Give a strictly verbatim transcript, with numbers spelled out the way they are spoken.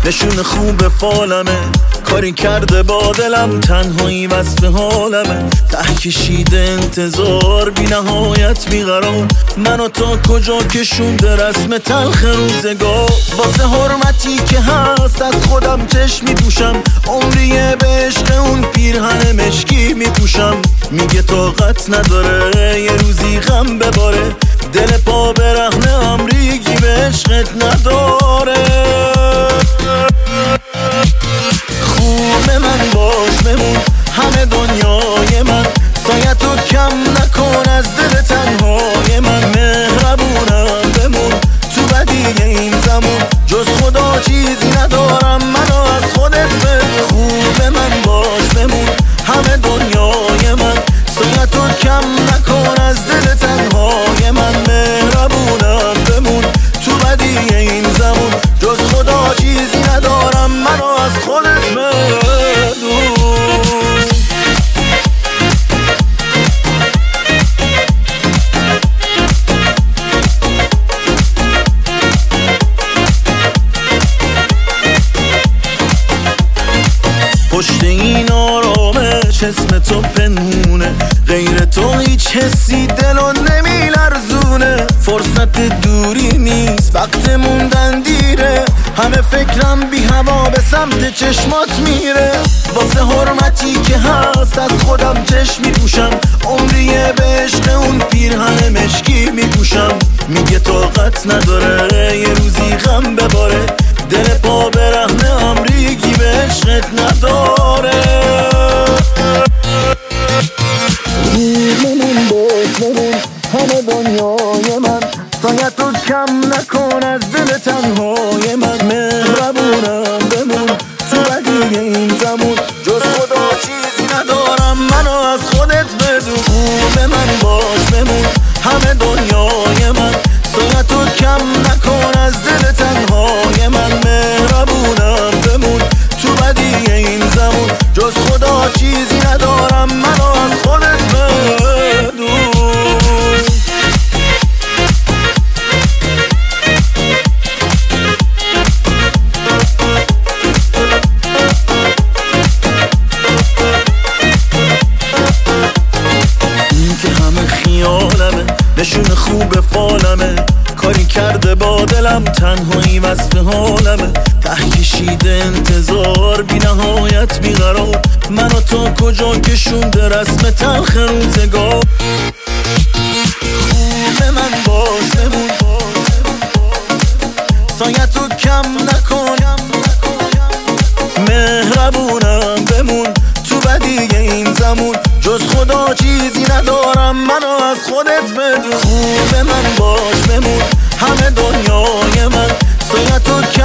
نشون خوب فالمه، کاری کرده با دلم، تنهایی وصف حالمه. ته کشیده انتظار، بی نهایت بیقرار، منو تا کجا کشونده رسم تلخ روزگار. واسه حرمتی که هست از خودم چشم میپوشم، عمریه به عشق اون پیرهن مشکی میپوشم. میگه طاقت نداره یه روزی غم بباره، دل پا برهنه هم ریگی به عشقت نداره. خوب من باش بمون، همه دنیای من، سایتو کم نکن از دل تنهای من. مهربونم بمون تو بدی این زمان، جز خدا چیزی ندارم، منو از خودت بگو. خوب من باش بمون، همه دنیای من، سایتو کم نکن از دل تنهای من. مهربونم بمون تو بدی این زمان، جز خدا چیزی ندارم، منو از خودت بگو. پشت این آرامش اسم تو پنهونه، غیر تو هیچ حسی دلو نمیلرزونه. فرصت دوری نیست، وقت موندن دیره، همه فکرم بی هوا به سمت چشمات میره. واسه حرمتی که هست از خودم چشم میپوشم، عمریه به عشق اون پیرهن مشکی میپوشم. میگه طاقت نداره یه روزی غم بباره، دل پا برهنه هم ریگی به عشقت نداره. من باش بمون، همه دنیای من، سایتو کم نکن از دل تنهای من. مهربونم بمون تو بدی این زمان، جز خدا چیزی ندارم، منو از خودت بدون. خوب من باش بمون، همه دنیای من، سایتو کم نکن از دل تنهای من. مهربونم بمون تو بدی این زمان، جز خدا چیزی ندارم، منو از خودت بدون. این که همه خیالمه، نشون خوب فالمه، کاری کرده با دلم، تنهایی وصف حالمه. ته کشیده انتظار، بی نهایت بیقرار، منو تا کجا کشونده رسم تلخ روزگار. خوب من باش بمون، سایتو کم نکن، مهربونم بمون تو بدی این زمان، جز خدا چیزی ندارم، منو از خودت بدون. خوب من باش بمون، همه دنیای من، سایتو کم